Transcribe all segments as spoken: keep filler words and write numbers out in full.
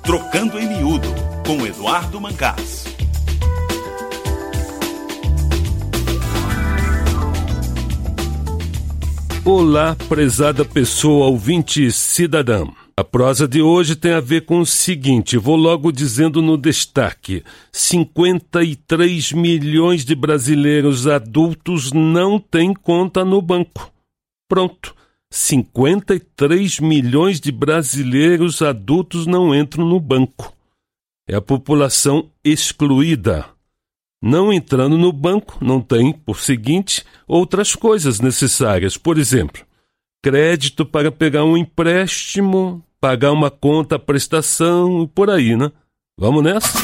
Trocando em Miúdo, com Eduardo Mancás. Olá, prezada pessoa ouvinte cidadã. A prosa de hoje tem a ver com o seguinte, vou logo dizendo no destaque. cinquenta e três milhões de brasileiros adultos não têm conta no banco. Pronto. cinquenta e três milhões de brasileiros adultos não entram no banco. É a população excluída. Não entrando no banco, não tem, por seguinte, outras coisas necessárias. Por exemplo, crédito para pegar um empréstimo, pagar uma conta, prestação e por aí, né? Vamos nessa?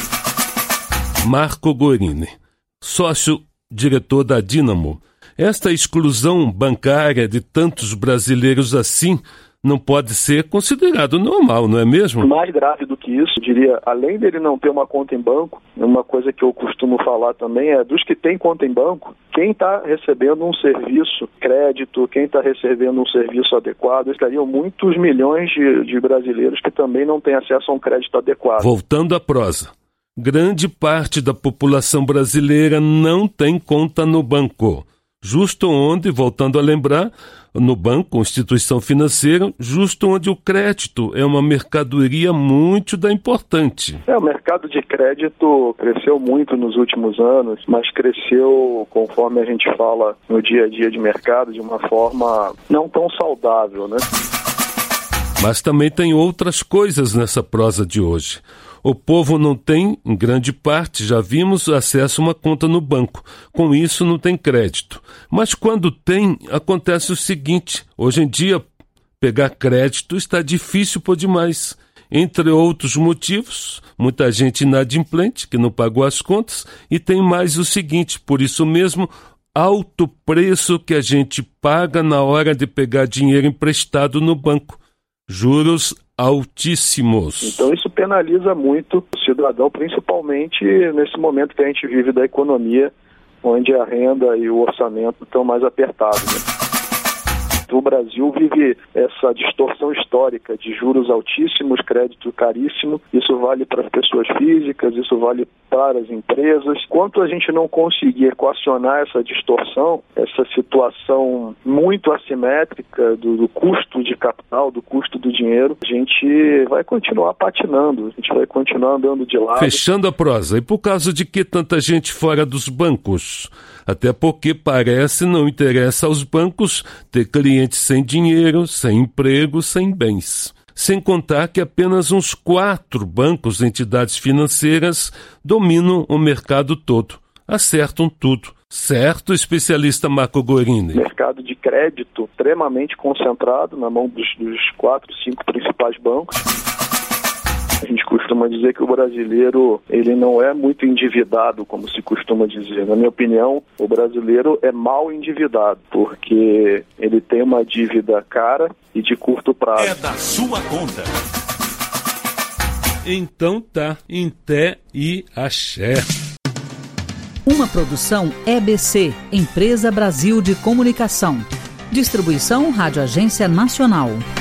Marco Gorini, sócio-diretor da Dínamo. Esta exclusão bancária de tantos brasileiros assim não pode ser considerado normal, não é mesmo? Mais grave do que isso, diria, além dele não ter uma conta em banco, uma coisa que eu costumo falar também é dos que têm conta em banco, quem está recebendo um serviço, crédito, quem está recebendo um serviço adequado, estariam muitos milhões de, de brasileiros que também não têm acesso a um crédito adequado. Voltando à prosa, grande parte da população brasileira não tem conta no banco. Justo onde, voltando a lembrar, no banco, instituição financeira, justo onde o crédito é uma mercadoria muito da importante. É, o mercado de crédito cresceu muito nos últimos anos, mas cresceu, conforme a gente fala no dia a dia de mercado, de uma forma não tão saudável, né? Mas também tem outras coisas nessa prosa de hoje. O povo não tem, em grande parte, já vimos, acesso a uma conta no banco. Com isso, não tem crédito. Mas quando tem, acontece o seguinte. Hoje em dia, pegar crédito está difícil por demais. Entre outros motivos, muita gente inadimplente, que não pagou as contas. E tem mais o seguinte, por isso mesmo, alto preço que a gente paga na hora de pegar dinheiro emprestado no banco. Juros altíssimos. Então isso penaliza muito o cidadão, principalmente nesse momento que a gente vive da economia, onde a renda e o orçamento estão mais apertados, né? O Brasil vive essa distorção histórica de juros altíssimos, crédito caríssimo. Isso vale para as pessoas físicas, isso vale para as empresas. Enquanto a gente não conseguir equacionar essa distorção, essa situação muito assimétrica do, do custo de capital, do custo do dinheiro, a gente vai continuar patinando, a gente vai continuar andando de lado. Fechando a prosa, e por causa de que tanta gente fora dos bancos? Até porque parece não interessa aos bancos ter clientes sem dinheiro, sem emprego, sem bens. Sem contar que apenas uns quatro bancos, entidades financeiras, dominam o mercado todo. Acertam tudo. Certo, especialista Marco Gorini? Mercado de crédito extremamente concentrado na mão dos, dos quatro, cinco principais bancos. A gente costuma dizer que o brasileiro, ele não é muito endividado, como se costuma dizer. Na minha opinião, o brasileiro é mal endividado, porque ele tem uma dívida cara e de curto prazo. É da sua conta. Então tá, em té e axé. Uma produção E B C, Empresa Brasil de Comunicação. Distribuição Rádio Agência Nacional.